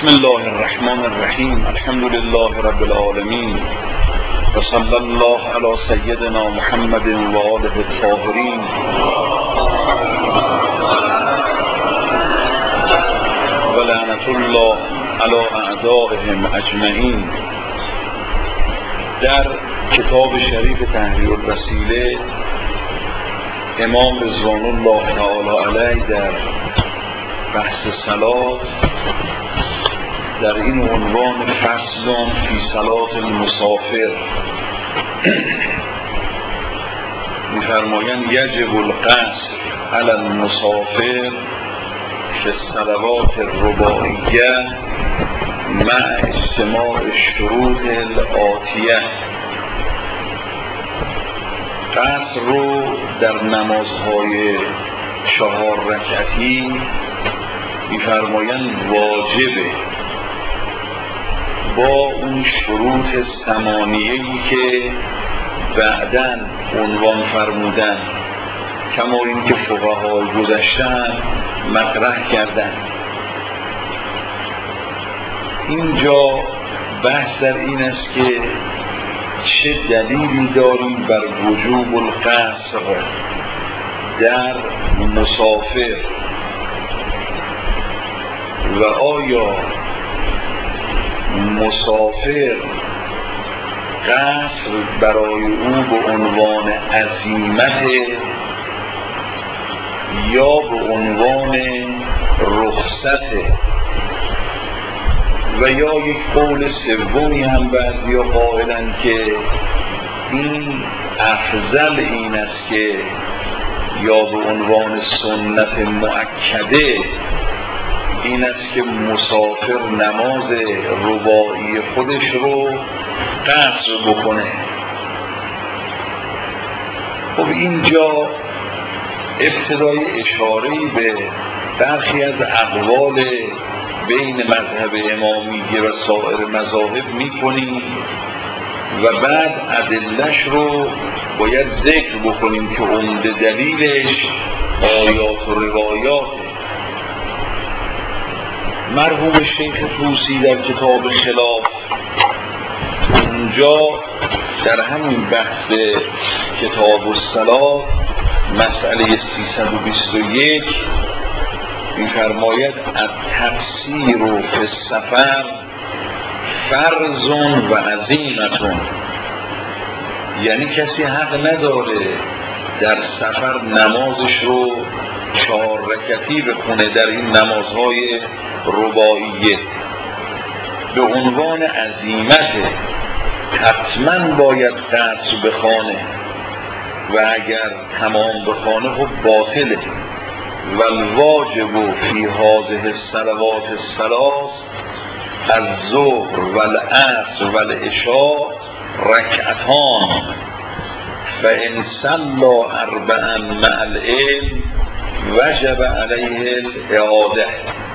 بسم الله الرحمن الرحیم. الحمد لله رب العالمین و صلی الله علی سیدنا محمد و آله الطاهرین. و لعنت الله علی اعدائهم اجمعین. در کتاب شریف تحریر الوسیله امام رضوان الله تعالی علیه در بحث صلات در این عنوان فصل فی صلات المسافر می‌فرمایند یجب القصر علی المسافر فی الصلوات الرباعیه مع اجتماع الشروط الآتیه. قصر رو در نمازهای 4 رکعتی می‌فرمایند واجبه با اون شروط ثمانیه‌ای که بعداً عنوان فرمودن، کما این که فقهای گذشتن مطرح کردن. اینجا بحث در این است که چه دلیلی داریم بر وجوب القصر در مسافر و آیا مسافر قصر برای او به عنوان عزیمت یا به عنوان رخصت، و یا یک قول سومی هم بعضیا قائلند که این افضل این است که یا به عنوان سنت مؤکده این است که مسافر نماز رباعی خودش رو قصر بکنه. خب اینجا ابتدای اشاره‌ای به برخی از اقوال بین مذهب امامیه و سایر مذاهب می‌کنیم و بعد ادله‌اش رو باید ذکر بکنیم که عمده دلیلش آیات و روایاته. مرحوم شیخ طوسی در کتاب خلاف اونجا در همین بحث کتاب الصلات مسئله 321 می‌فرماید التقصیر فی السفر فرض و عزیمة، یعنی کسی حق نداره در سفر نمازش رو 4 رکعتی بخونه در این نمازهای رباعیه به عنوان عزیمت، حتما باید قصر بخونه و اگر تمام بخونه خب باطله. و الواجب فی هذه الصلوات الثلاث الظهر و العصر و العشاء رکعتان فإن صلی 4 مع العلم وجب علیه الاعاده.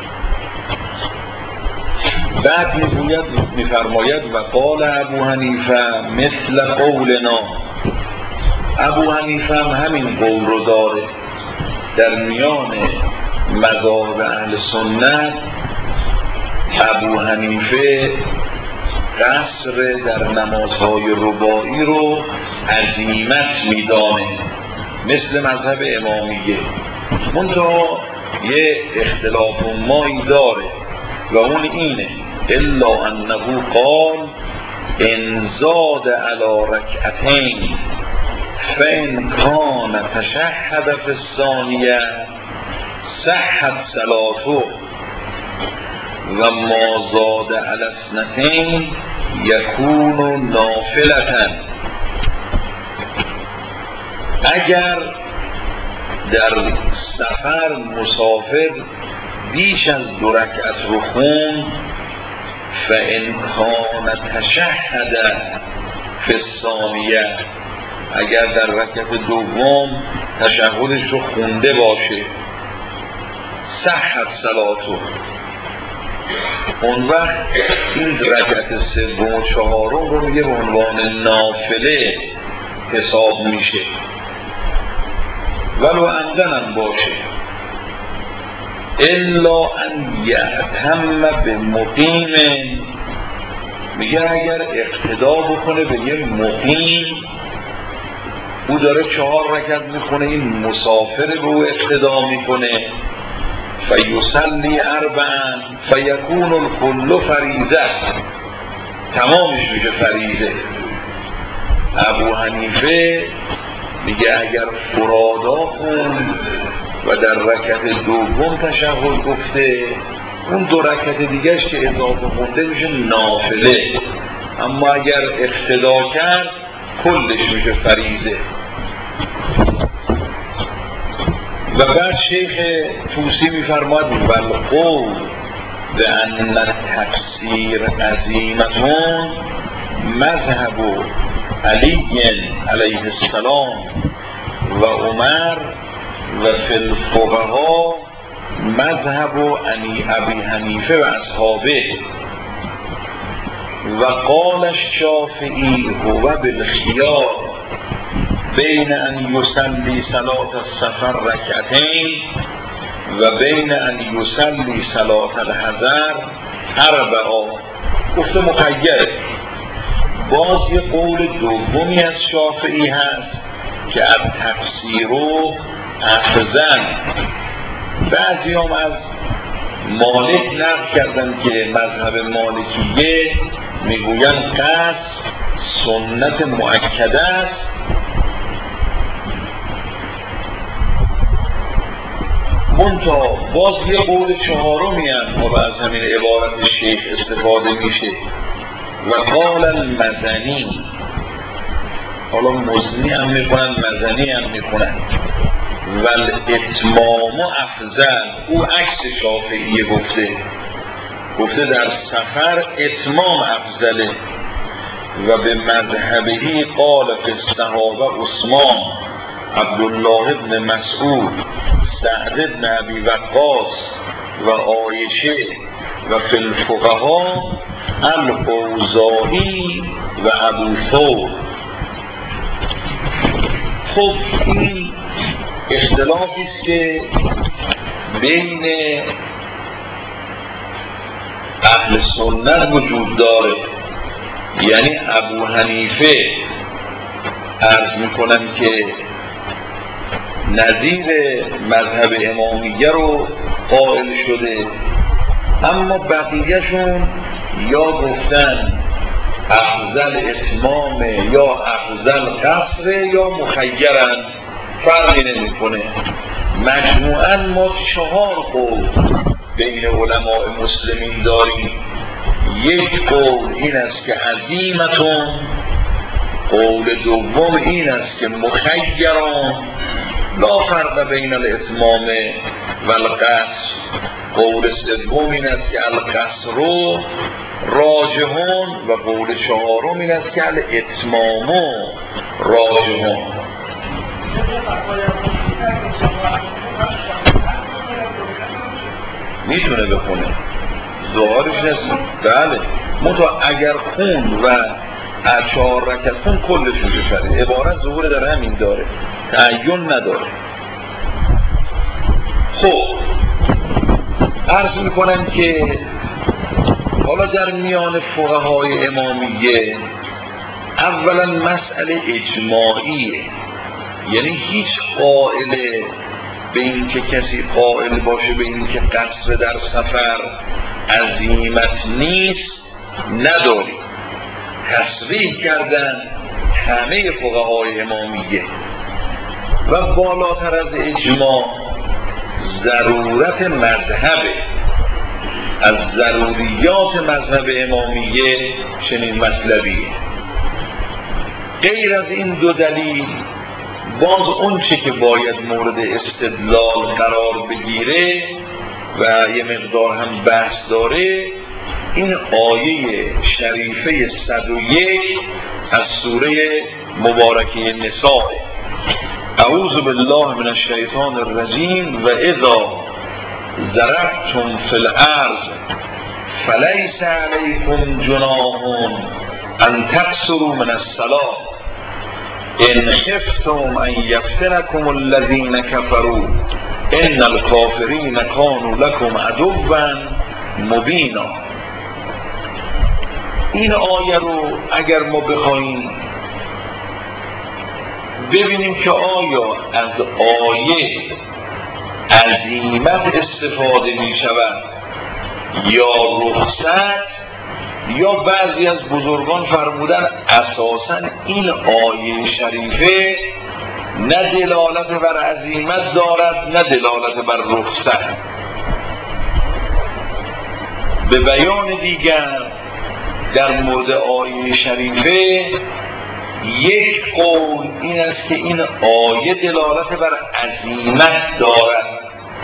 بعد میفرماید و قال ابو حنیفه مثل قولنا. ابو حنیفه هم همین قول رو داره. در میان مذاهب اهل سنت ابو حنیفه قصر در نمازهای رباعی رو عزیمت میدانه مثل مذهب امامیه. منتها یه اختلاف مایی داره و اون اینه الا انه قال ان زاد علی رکعتین فإن کان تشهد فی الثانیه صحت صلاته و ما زاد علی اثنتین یکون نافلة. اگر در سفر مسافر بیش از 2 رکعت رو خوند فإن کان تشهد فی الثانیه، اگر در رکعت دوم تشهدش رو خونده باشه صحت صلاته، اون وقت این رکعت سوم و 4 رو میگه به عنوان نافله حساب میشه ولو عمدن باشه. الا ان یأتم به مقیم، میگه اگر اقتدا بکنه به یه مقیم، او داره 4 رکعت میخونه، این مسافر به او اقتدا میکنه، فیصلی 4 فیکون الکل فریضه، تمامش میشه فریضه. ابو حنیفه میگه اگر فرادا خوند و در رکعت دوم تشهد گفته، اون 2 رکعت دیگهش که اضافه خونده میشه نافله، اما اگر اقتدا کرد کلش میشه فریضه. و بعد شیخ طوسی میفرماد والقول به ان التفسیر عزیمتون مذهب علی علیه السلام و عمر و فی الفقها مذهب ابی حنیفه و اصحابه. و قال الشافعی هو بالخیار بین ان یصلی صلاة السفر رکعتین و بین ان یصلی صلاة الحضر 4. گفته مخیره. باز یه قول دومی از شافعی هست که از تفسیر و افضل. بعضی هم از مالک نقل کردن که مذهب مالکیه میگوین قصد سنت مؤکده است، منتها باز یه قول 4می هم و از همین عبارت شیخ استفاده میشه. و قال المزنی، حالا مزنی هم میکنن مزنی هم میکنن، ول اتمام افضل، او عکس شافعیه گفته در سفر اتمام افضله. و به مذهبهی قال فی الصحابه عثمان، عبدالله ابن مسعود، سعد ابن ابی وقاص و عایشه و فی الفقها الاوزاعی و ابو ثور. خب این اختلافی است که بین اهل سنت وجود داره. یعنی ابو حنیفه عرض میکنن که نظیر مذهب امامیه رو قائل شده، اما بقیهشون یا گفتن افضل اتمامه یا افضل قصره یا مخیرن، فرقی نمیکنه. مجموعاً ما 4 قول بین علماء مسلمین داریم. یک قول این است که عزیمتون، قول دوم این است که مخیران لا فرق بین الاتمام و القصر، قول سوم این است که القصر راجحون و قول 4 این است که الاتمام راجحون. میتونه بخونه ظاهرش نیست. بله منتها اگر خون و 4 رکعت خون کلش میشه فرید. عبارت ظهور در همین داره، تعین نداره. خب عرض میکنم که حالا در میان فقهای امامیه اولا مسئله اجماعیه، یعنی هیچ قائل به این که کسی قائل باشه به این که قصر در سفر عزیمت نیست نداری. تصریح کردن همه فقهای امامیه. و بالاتر از اجماع ضرورت مذهبه. از ضروریات مذهب امامیه چنین مطلبیه. غیر از این 2 دلیل باز اون چه که باید مورد استدلال قرار بگیره و یه مقدار هم بحث داره، این آیه شریفه 101 از سوره مبارکه نساء، اعوذ بالله من الشیطان الرجیم و اذا ضربتم فی الارض فلیس علیکم جناح ان تقصروا من الصلاة ان خفتم ان یفتنکم الذین کفروا ان الکافرین کانوا لکم عدوا مبینا. این آیه رو اگر ما بخوایم ببینیم که آیا از آیه عزیمت استفاده می شود یا رخصت، یا بعضی از بزرگان فرمودن اساساً این آیه شریفه نه دلالت بر عزیمت دارد نه دلالت بر رخصت. به بیان دیگر در مورد آیه شریفه یک قول این است که این آیه دلالت بر عزیمت دارد،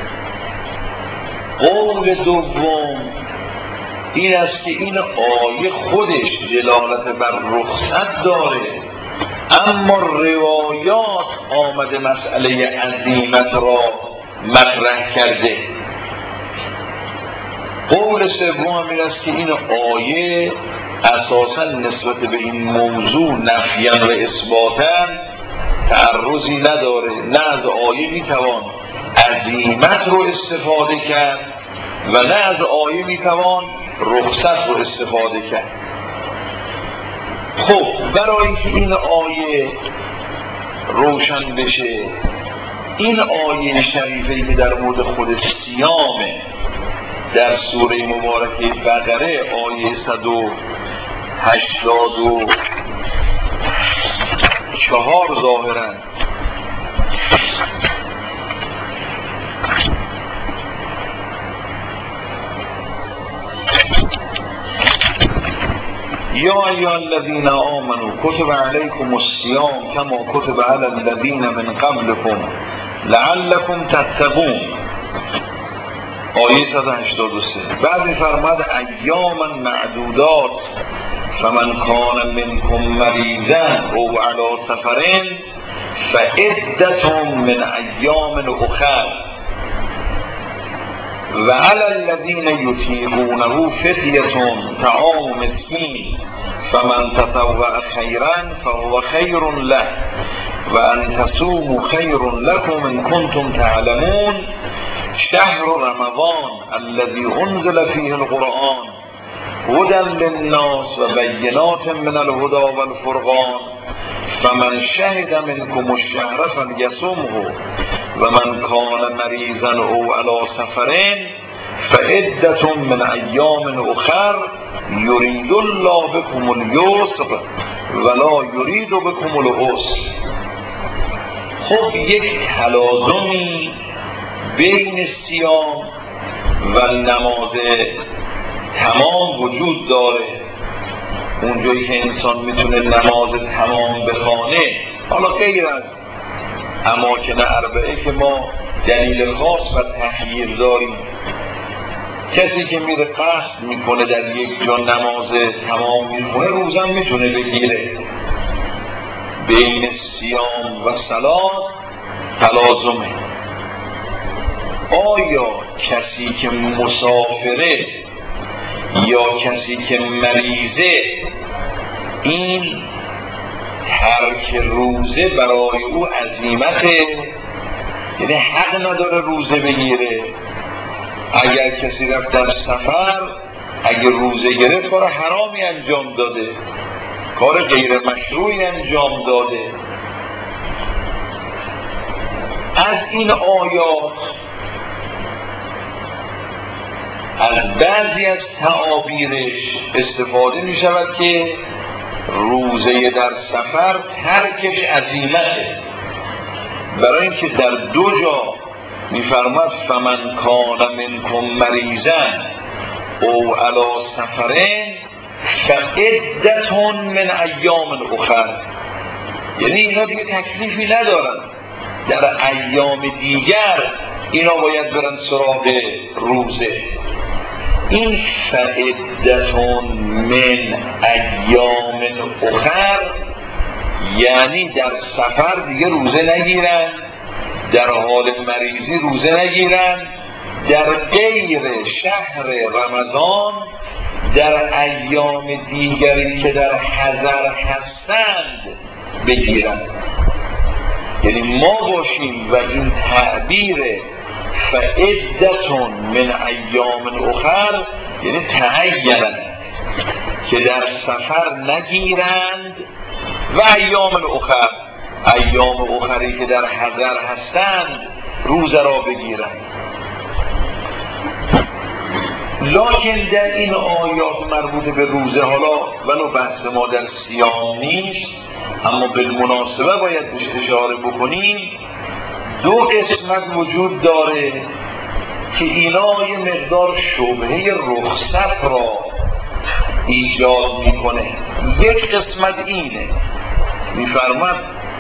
قول دوم این است که این آیه خودش دلالت بر رخصت داره، اما روایات آمده مسئله عزیمت را مطرح کرده. قول سوم این است که این آیه اساساً نسبت به این موضوع نفیاً و اثباتاً تعرضی نداره، نه از آیه میتوان عزیمت رو استفاده کرد و نه از آیه میتوان رخصت رو استفاده کرد. خب برای که این آیه روشن بشه، این آیه شریفه‌ای که در مورد خود صیامه در سوره مبارکه بقره آیه 184 ظاهراً یا ایها الذین آمنوا کتب علیکم الصیام کما کتب علی الذین من قبلکم لعلکم تتقون. آیه 183. بعد می‌فرماید ایاما معدودات فمن کان منکم مریضا او علی سفر فعدة من ایام اخر و علی الذین یطیقونه فدیة طعام مسکین فمن تطوع خیرا فهو خیر له و ان تصوموا خیر لكم ان کنتم تعلمون شهر رمضان الذي انزل فيه القرآن هدى للناس و بینات من الهدى والفرقان فمن شهد منكم الشهر فلیصمه و من کان مریضا او علی سفر فعدة من ایام اخر یرید الله بكم اليسر ولا یرید بكم العسر. خب یک تلازمی بین صیام و نماز تمام وجود داره. اونجایی که انسان میتونه نماز تمام بخوانه، حالا غیر از اماکن اربعه که ما دلیل خاص و تحییر داریم، کسی که میره قصد میکنه در یک جا نماز تمام میخونه روزم میتونه بگیره. بین صیام و صلات تلازمه. آیا کسی که مسافره یا کسی که مریضه این ترک روزه برای او عزیمته؟ یعنی حق نداره روزه بگیره؟ اگر کسی رفت در سفر اگر روزه گرفت کار حرامی انجام داده، کار غیر مشروعی انجام داده. از این آیات از بعضی از تعابیرش استفاده می شود که روزه در سفر ترکش عزیمته، برای اینکه در دو جا می‌فرماید فمن کان منکم مریضا او علی سفر فعدة من ایام اخر. یعنی اینا دیگه تکلیفی ندارن، در ایام دیگر اینا باید برن سراغ روزه. این فعدة من ایام اخر یعنی در سفر دیگه روزه نگیرن، در حال مریضی روزه نگیرن، در غیر شهر رمضان در ایام دیگری که در حضر هستند بگیرن. یعنی ما باشیم و این تعبیر فعدتون من ایام اخر یعنی تعینن که در سفر نگیرند و ایام الاخر ایام اخری که در حضر هستند روزه را بگیرند. لکن در این آیات مربوط به روزه، حالا ولو بحث ما در صیام نیست اما بالمناسبه باید بهش اشاره بکنیم، دو قسمت وجود داره که اینا یه مقدار شبهه رخصت را ایجاد میکنه. یک قسمت اینه، میفرماد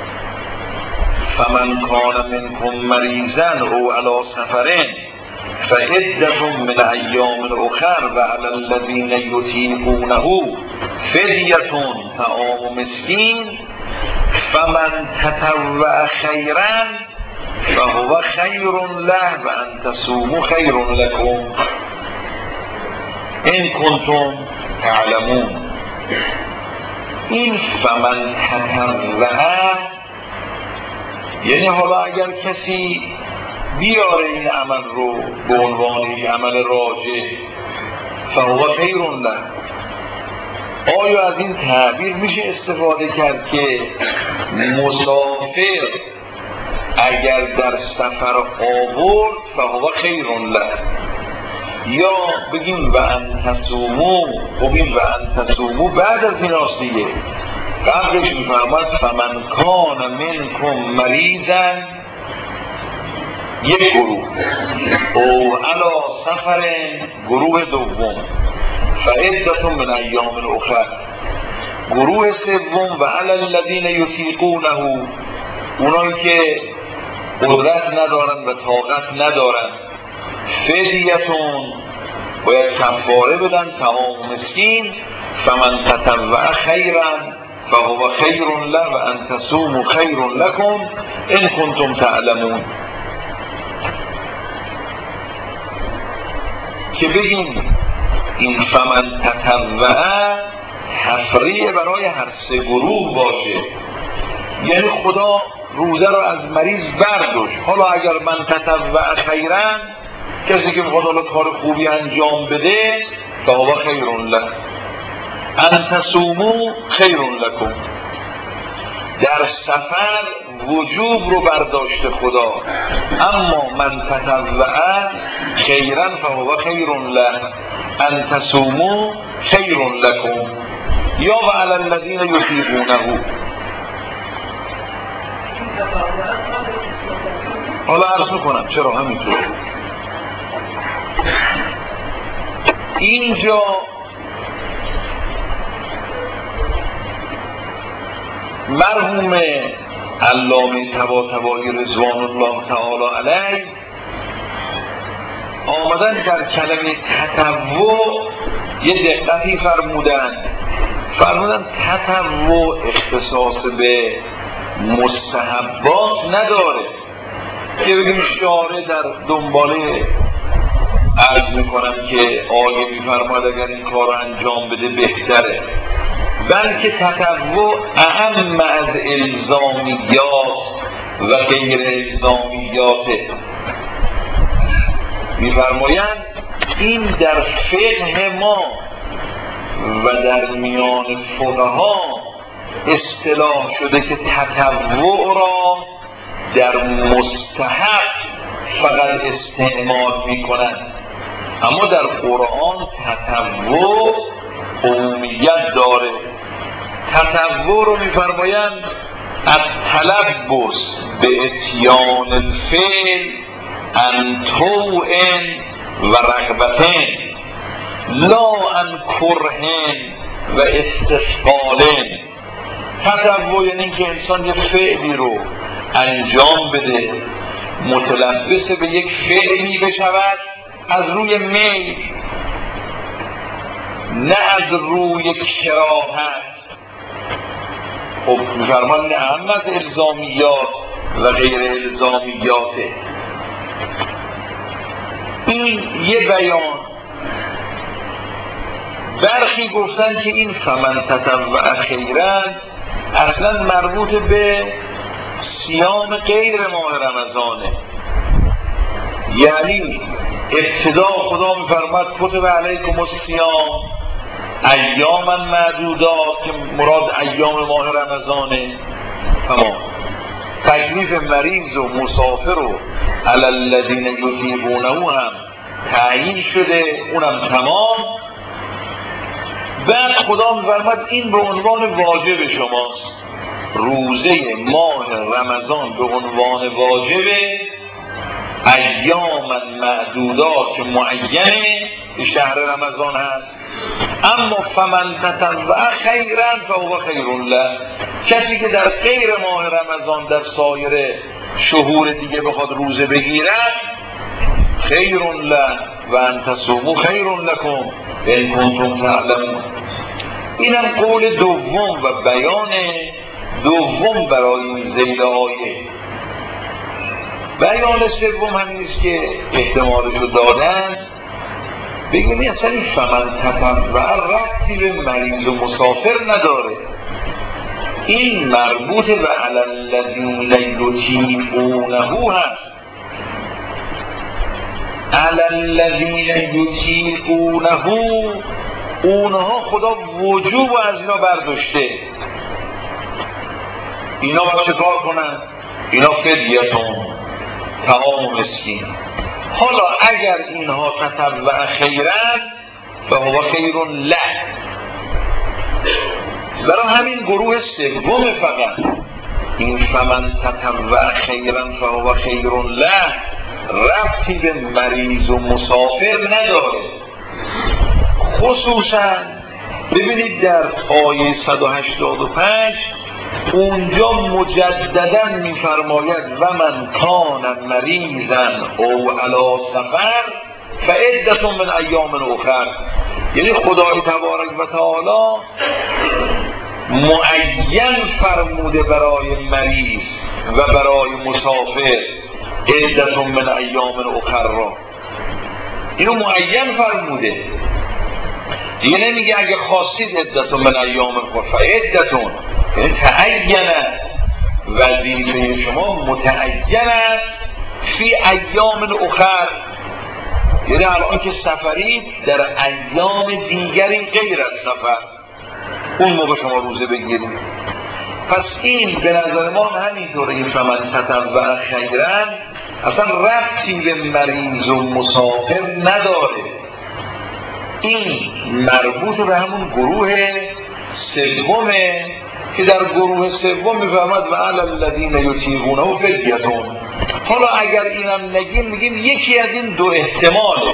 فمن کان منکم مریضا او علی سفرین فعدة من ایام اخر و علی الذین یطیقونه فدیة طعام مسکین فمن تطوع خیرا فهو خیر له و ان تصوموا خیر لکم ان کنتم تعلمون. این فمن تطوع یعنی حالا اگر کسی بیاره این عمل رو به عنوان یک عمل راجع فهو خیر له، آیا از این تعبیر میشه استفاده کرد که مسافر اگر در سفر آورد فهو خیر له، یا بگیم و ان تصوموا؟ خب این و ان تصوموا بعد از ایناست دیگه، قبلش میفرماد فمن کان منکم مریضا یک گروه او علی سفر گروه دوم فعدة من ایام الاخر گروه سوم و علی الذین یطیقونه اونایی که قدرت ندارن و طاقت ندارن فدیتون باید کفاره بدن طعام مسکین فمن تطوع خیرا فهو خیر له و ان تصوموا خیر لکم ان کنتم تعلمون. که بگیم این فمن تطوع تفریع برای هر سه گروه باشه، یعنی خدا روزه رو از مریض برداشت. حالا اگر من تطوع خیرا، کسی که میخواد حالا کار خوبی انجام بده فهو خیر له ان تصوموا خیر لکم، در سفر وجوب رو برداشته خدا، اما من تطوع خیرا فهو خیر له ان تصوموا خیر لکم یا و علی الذین یطیقونه. حالا عرض میکنم چرا همینطور. اینجا مرحوم علامه طباطبایی رضوان الله تعالی علیه آمدن در کلمه تطوع یه دقتی فرمودن تطوع اختصاص به مستحبات نداره که بگیم شارع در دنباله عرض میکنم که آیه میفرماد اگر این کار رو انجام بده بهتره، بلکه تطوع اهم از الزامیات و غیر الزامیاته. میفرمایند این در فقه ما و در میان فقها اصطلاح شده که تطوع را در مستحب فقط استعمال میکنند، اما در قرآن تطوع عمومیت داره. تطوع رو میفرمایند التلبس به اتیان الفعل عن طوع و رغبتین لا عن کره و استثقال. تطوع یعنی که انسان یک فعلی رو انجام بده، متلبس به یک فعلی بشود از روی میل، نه از روی کراهت. خب میفرمان نه هم از الزامیات و غیر الزامیاته. این یه بیان. برخی گفتن که این فمن تطوع خیرا اصلا مربوط به صیام غیر ماه رمضانه، یعنی ابتدا خدا میفرماد کتب علیکم الصیام ایاما معدودات که مراد ایام ماه رمضانه، تمام. تکلیف مریض و مسافر و علی الذین یطیقونه هم تعیین شده، اونم تمام. بعد خدا میفرماد این به عنوان واجب شماست، روزه ماه رمضان به عنوان واجبه، ایام معدودات که معینه به شهر رمضان هست. اما فمن تطوع خیرا فهو خیر له، کسی که در غیر ماه رمضان در سایر شهور دیگه بخواد روزه بگیرد، خیر له و ان تصوموا خیر لکم ان کنتم تعلمون. اینم قول دوم و بیان دوم برای این ذیل آیه. بیان سوم هم نیست که احتمالشو دادن، بگیم اصلا این فمن تطوع ربطی به مریض و مسافر نداره، این مربوط به علی الذین یطیقونه هست. علی الذین یطیقونه، اونها خدا وجوب از اینا برداشته، اینا باید چه کار کنن؟ اینا فدیتون طعام مسکین. حالا اگر اینها تطوع خیرن فهو خیر له، برای همین گروه سوم فقط این فمن تطوع خیرا فهو خیر له ربطی به مریض و مسافر نداره. خصوصا ببینید در آیه 185 اونجا مجددا میفرماید و من کان مریضا او علی سفر فعدة من ایام اخر، یعنی خدای تبارک و تعالی معین فرموده برای مریض و برای مسافر عدة من ایام اخر را، اینو معین فرموده. دیگه نمیگه اگه خواستید عدة من ایام اخر، فعدة یعنی تعین، وظیفه شما متعین است فی ایام اخر، یعنی الان که سفرید در ایام دیگری غیر از سفر اون موقع شما روزه بگیرید. پس این به نظر ما همینطوره، این فمن تطوع خیرا اصلا ربطی به مریض و مسافر نداره، این مربوط به همون گروه سومه که در گروه سوم میفهمد و علی الذین یطیقونه فدیتون. حالا اگر اینم نگیم میگیم یکی از این دو احتماله،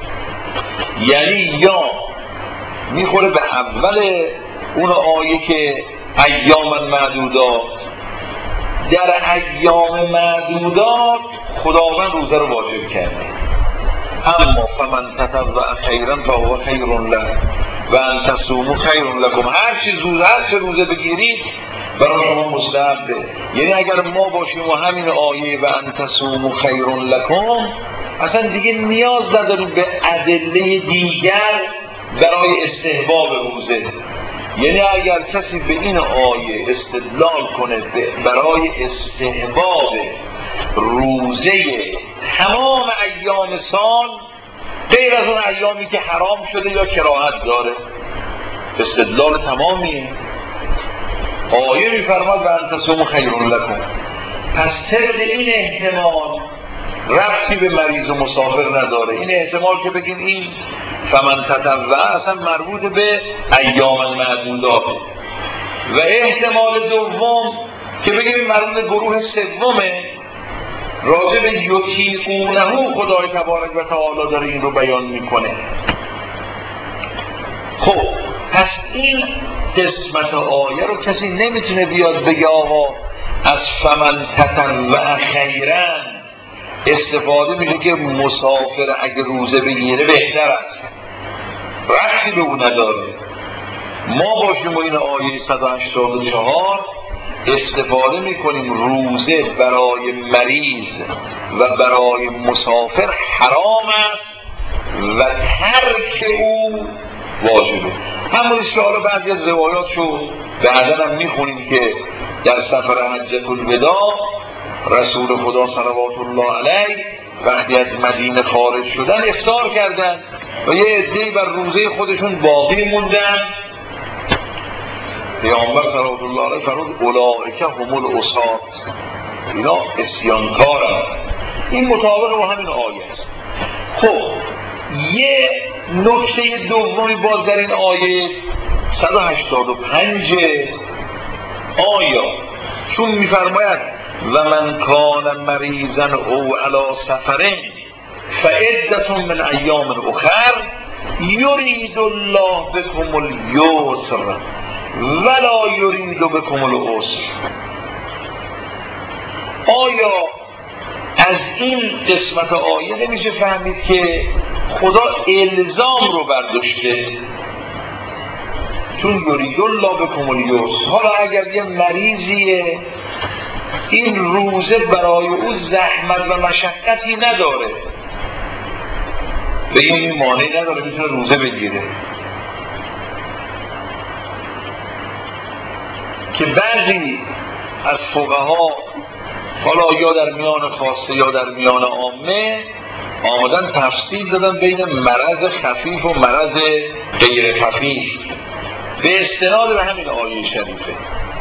یعنی یا میخوره به اول اون آیه که ایام معدودات، در ایام معدودات خداوند روزه رو واجب کرده، اما فمن تطوع خیرا فهو خیر له و ان تصوموا خیر لکم، هر چه روزه بگیرید برای شما مستحبه. یعنی اگر ما باشیم و همین آیه و ان تصوموا خیر لکم، اصلا دیگه نیاز نداریم به ادله دیگر برای استحباب روزه. یعنی اگر کسی به این آیه استدلال کنه برای استحباب روزه تمام ایام سال غیر از اون ایامی که حرام شده یا کراهت داره، استدلال تمامیه. آیه میفرماد و ان تصوموا خیر لکم، پس طبق این احتمال ربطی به مریض و مسافر نداره. این احتمال که بگیم این فمن تطوع اصلا مربوط به ایام معدودات، و احتمال دوم که بگیم مربوط به گروه سومه، راجع به یطیقونه خدای تبارک و تعالی داره این رو بیان میکنه. خب پس این قسمت آیه رو کسی نمیتونه بیاد بگه آقا از فمن تطوع خیرا استفاده میشه که مسافر اگه روزه بگیره بهتر است، ربطی به اون نداره. ما باشیم و این آیه 184 استفاده میکنیم روزه برای مریض و برای مسافر حرام است و ترک او واجبه. همونیست که حالا بعضی از روایات شد بعدا هم میخونیم که در سفر حجة الوداع رسول خدا صلوات الله علیه وقتی از مدینه خارج شدن افطار کردن و یه عده‌ای بر روزه خودشون باقی موندن. پیامبر صلوات الله علیه فرمود اولئک هم العصاة، اینا عصیانکارن. این مطابق با همین آیه است. خب یه نکته دومی باز در این آیه 185 آیا چون میفرماید و من کان مریضا او علی سفر فعدة من ایام اخر یرید الله بكم الیسر ولا یرید بكم العسر. آیا از این قسمت آیه نمیشه فهمید که خدا الزام رو برداشته؟ چون یرید الله بكم الیسر، حالا اگر یه مریضیه این روزه برای او زحمت و مشقتی نداره، به این مانعی نداره میتونه روزه بگیره، که بعضی از فقها حالا یا در میان خاصه یا در میان عامه آمدن تفصیل دادن بین مرض خفیف و مرض غیر خفیف به استناد به همین آیه شریفه.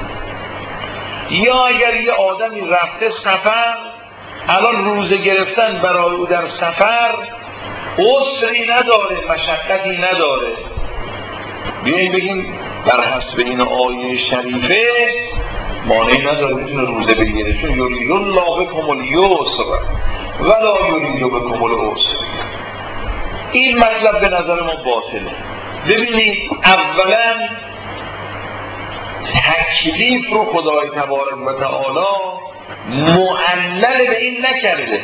یا اگر یه آدمی رفته سفر، الان روزه گرفتن برای او در سفر عسری نداره، مشقتی نداره، بیاییم بگیم بر حسب این آیه شریفه مانعی نداره میتونه روزه بگیره، چون یرید الله بكم الیسر ولا یرید بكم العسر. این مطلب به نظر ما باطله. ببینید اولا تکلیف رو خدای تبارک و تعالی معلل به این نکرده.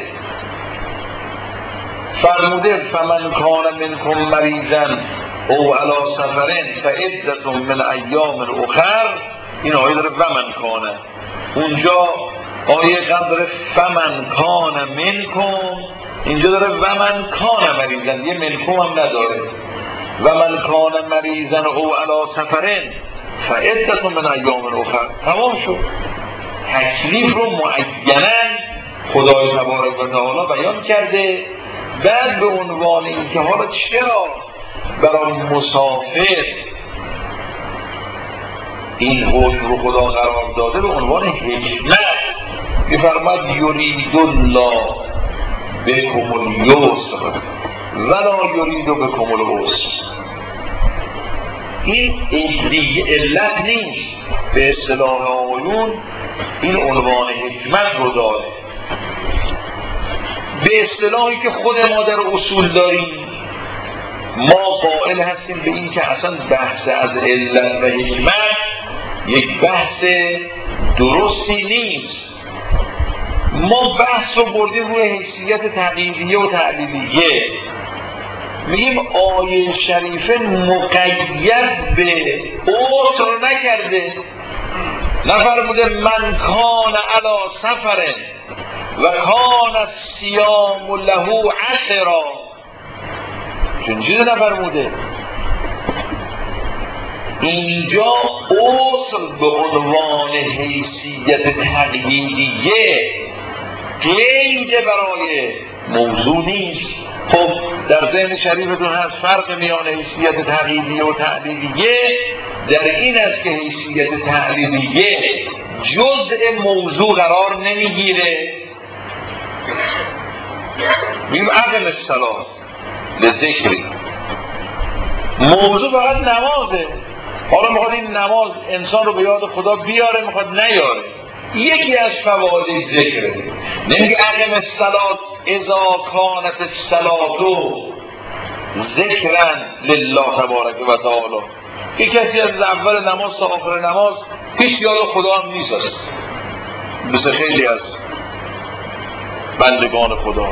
فرموده فمن کان منکم مریضا او علی سفر فعدة من ایام اخر. این آیه داره ومن کانه، اونجا آیه قبل داره فمن کان منکم، اینجا داره ومن کان مریضا، یه منکم هم نداره. ومن کان مریضا او علی سفر فعدة من ایام اخر، تمام شد. تکلیف رو معینا خدای تبارک و تعالی بیان کرده. بعد به عنوان این که حالا چرا برای مسافر این حکم رو خدا قرار داده، به عنوان حکمت میفرماد یرید الله بكم الیسر ولا یرید بكم العسر. این علت نیست، به اصطلاح آقایون این عنوان حکمت رو داره. به اصطلاحی که خود ما در اصول داریم، ما قائل هستیم به این که اصلا بحث از علت و حکمت یک بحث درستی نیست. ما بحث رو بردیم روی حیثیت تقییدیه و تعلیلیه. میگیم آیه شریفه مقید به عسر نکرده، نفرموده من کان علی سفر و کان الصیام له عسرا، چون چیزی نفرموده. اینجا عسر به عنوان حیثیت تقییدیه قید برای موضوع نیست. خب در ذهن شریفتون هست فرق میان حیثیت تقییدیه و تعلیلیه در این است که حیثیت تعلیلیه جزء موضوع قرار نمیگیره. میگیم اقم الصلاة لذکری، موضوع فقط نمازه. حالا میخواد این نماز انسان رو به یاد خدا بیاره، میخواد نیاره، یکی از فوایدش ذکره. نمیگه اقم الصلاة اذا کانت الصلاة ذکرا لله تبارک و تعالی. یک کسی از اول نماز تا آخر نماز هیچ یاد خدا هم نیست، مثل خیلی از بندگان خدا.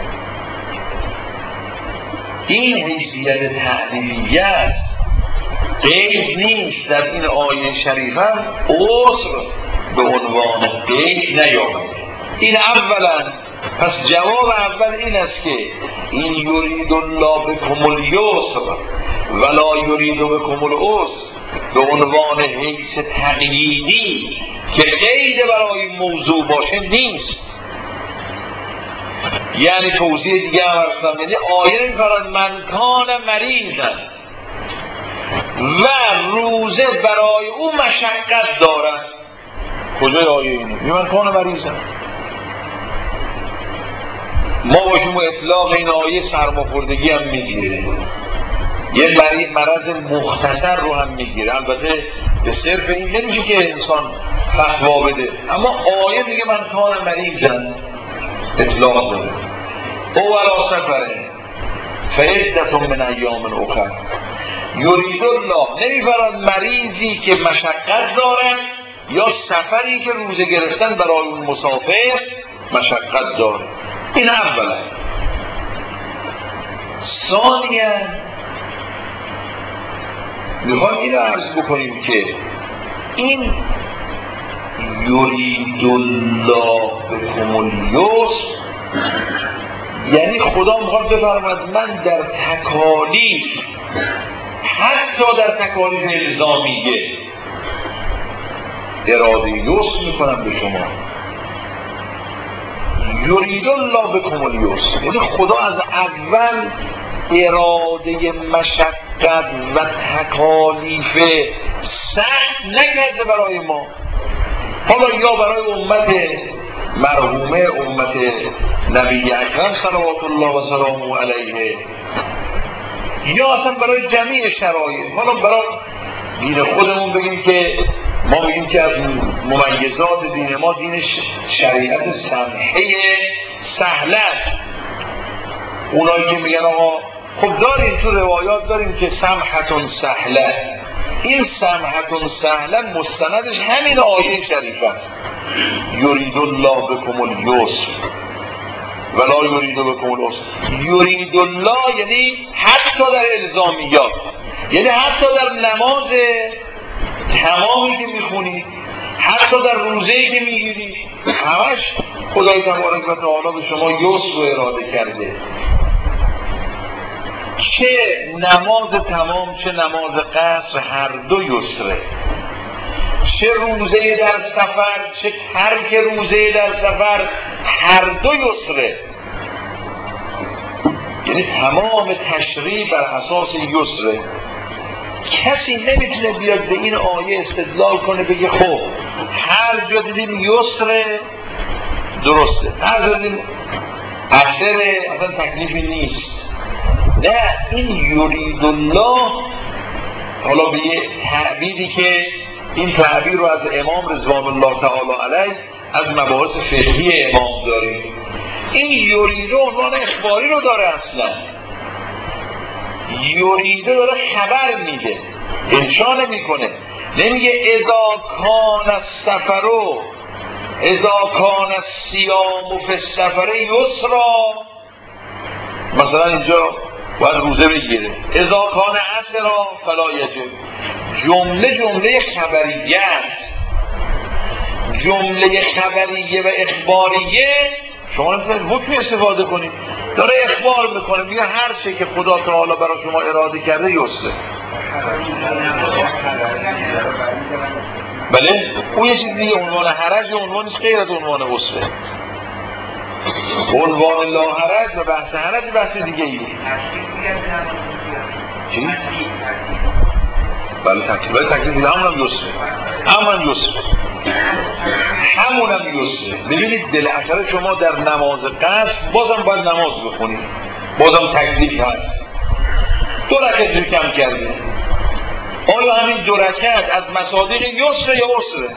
این حیثیت تعلیلیه است، قید نیست. در این آیه شریفه عسر به عنوان قید نیامده. این اولا. پس جواب اول این است که این یرید الله بكم الیسر ولا یرید بكم العسر به عنوان حیث تقییدی که قید برای موضوع باشه نیست. یعنی توضیح دیگه هم هستم، یعنی آیه میفرماید من کان مریضا و روزه برای او مشقت دارد. کجای آیه اینه؟ من کان مریضا. ما باشیم و اطلاق این آیه سرماخوردگی هم میگیره، یه مرض مختصر رو هم میگیره. البته به صرف این نمیشه که انسان فتوا بده، اما آیه میگه من کان مریضن اطلاق داره. او علی سفره فعدة من ایام اخر یرید الله. نمیفرماید مریضی که مشقت داره یا سفری که روزه گرفتن برای اون مسافر مشقت داره. این اولا. ثانیا میخوایم این رو عرض بکنیم که این یرید الله بکم الیسر یعنی خدا میخواد بفرماید من در تکالیف، حتی در تکالیف الزامیه، اراده یسر میکنم به شما. یرید الله بکم الیسر یعنی خدا از اول اراده مشقت و تکالیف سخت نکرده برای ما. حالا یا برای امت مرحومه، امت نبی اکرم صلوات الله و سلامه علیه، یا اصلا برای جمیع شرایط. حالا برای دین خودمون بگیم که ما بگیم که از ممیزات دین ما دین شریعت سمحه سهله است. اونایی که میگن آقا خب داریم تو روایات داریم که سمحتون سهله، این سمحتون سهله مستندش همین آیه شریف است. یرید الله بکم الیسر ولا یرید بکم العسر. یرید الله یعنی حتی در الزامیات، یعنی حتی در نماز تمامی که میخونید، حتی در روزه‌ای که میگیرید، همش خدای تبارک و تعالی به شما یسر رو اراده کرده. چه نماز تمام چه نماز قصر هر دو یسره. چه روزه در سفر چه ترک روزه در سفر هر دو یسره. یعنی تمام تشریع بر اساس یسره. کسی نمیتونه بیاد به این آیه استدلال کنه بگه خب هر جا دیدیم یسره درسته، هر جا دیدیم اثره اصلا تکلیفی نیست. نه، این یرید الله، حالا به یه تعبیری که این تعبیر رو از امام رضوان الله تعالی علیه از مباحث فقهی امام داریم. این یریده عنوان اخباری رو داره، اصلا یریده داره خبر میده، انشا نمیکنه. نمیگه اذا کان السفر اذا کان الصیام فی السفر یسرا، مثلا اینجا باید روزه بگیره، اذا کان عسرا فلا یجب. جمله خبریه است. جمله خبریه و اخباریه شما نمیتونید حکم استفاده کنید، داره اخبار میکنه، میگه هر چه که خدا تعالی برای شما اراده کرده یسره. بله، اون یه چیز دیگه، عنوان حرج عنوانش غیر از عنوان عسره. عنوان لا حرج و بحث حرج بحث دیگه ایه. چی؟ بله تکلیف دیگه همونم یسره، همونم یسره. ببینید دل اثر شما در نماز قصر بازم باید نماز بخونید، بازم تکلیف هست. 2 رکعت رو کم کردید، آیا همین 2 رکعت از مصادیق یسره یا عسره؟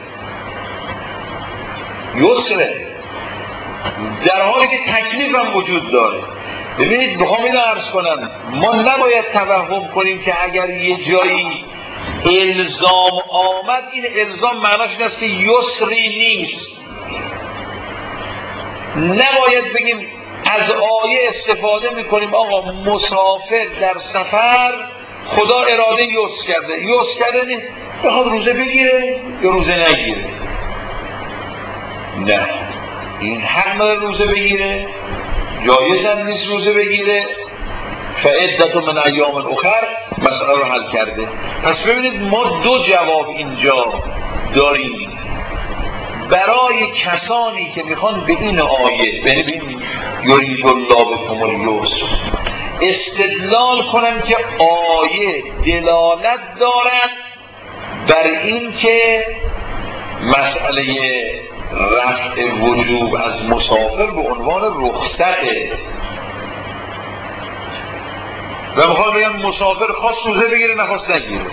یسره، در حالی که تکلیف هم وجود داره. ببینید بخوام اینو عرض کنم، ما نباید توهم کنیم که اگر یه جایی الزام آمد این الزام معناش این است که یسری نیست. نباید بگیم از آیه استفاده میکنیم آقا مسافر در سفر خدا اراده یسر کرده، یسر کرده نیست بخواد روزه بگیره یا روزه نگیره. نه، این حق نداره روزه بگیره، جایز هم نیست روزه بگیره. فعدة من ایام اخر مسئله رو حل کرده. پس ببینید ما 2 جواب اینجا داریم. برای کسانی که میخوان به این آیه ببین یرید الله بکم الیسر استدلال کنن که آیه دلالت دارد بر این که مسئله رفع وجوب از مسافر به عنوان رخصته و میخواد بگن مسافر خواست روزه بگیره نخواست نگیره.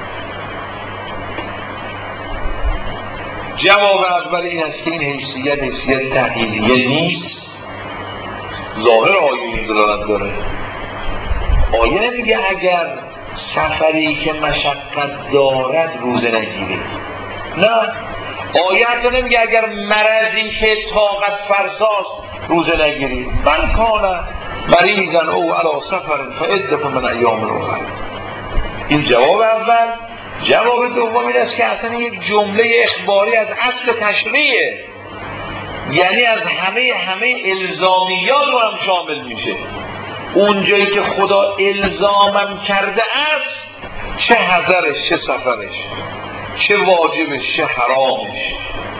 جواب اول این است که این حیثیت تحلیلیه نیست. ظاهر آیه این دلالت داره. آیه نمیگه اگر سفری که مشقت دارد روزه نگیره، نه. آیه حتی نمیگه اگر مرضی که طاقت فرساست روزه نگیری. من کان مریضا او علی سفر فعدة من ایام اخر. این جواب اول. جواب دوم این است که اصلا یک جمله اخباری از اصل تشریعه، یعنی از همه الزامیات رو هم شامل میشه. اونجایی که خدا الزامم کرده است، چه حضرش، چه سفرش، چه واجبش، چه حرامش،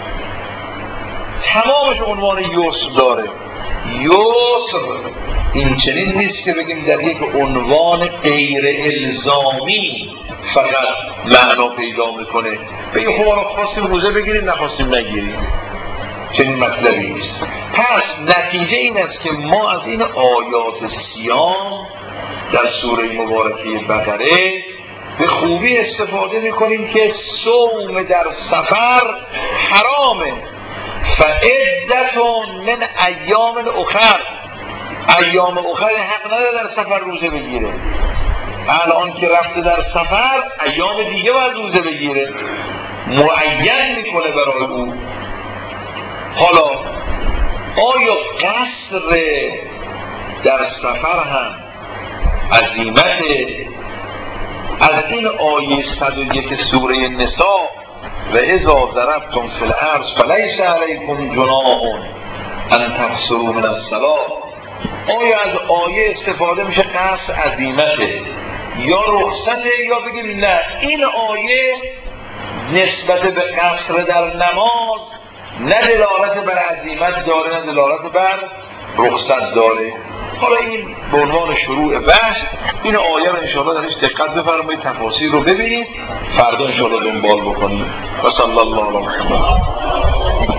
تمامش عنوان یسر داره. یسر این چنین نیست که بگیم در یک عنوان غیر الزامی فقط معنا پیدا میکنه. بگیم خب خواستیم روزه بگیریم نخواستیم نگیریم، چنین مطلبی نیست. پس نتیجه این است که ما از این آیات صیام در سوره مبارکه بقره به خوبی استفاده میکنیم که صوم در سفر حرامه. فعدة من ایام اخر. ایام اخر حق نداره در سفر روزه بگیره. الان که رفته در سفر ایام دیگه باید روزه بگیره، معین میکنه برای او. حالا آیا قصر در سفر هم عزیمت؟ از این آیه 101 سوره نساء و اذا ضربتم فی الارض فلیس علیکم جناح ان تقصروا من الصلاة، آیا از آیه استفاده میشه قصر عزیمته یا رخصته، یا بگیم نه این آیه نسبت به قصر در نماز نه دلالت بر عزیمت داره نه دلالت بر رخصت داره. حالا این به عنوان شروع بحث. این آیه رو انشاءالله درش دقت بفرمایید، تفاصیل رو ببینید، فردا انشاءالله دنبال بکنید. و صلی الله علی محمد.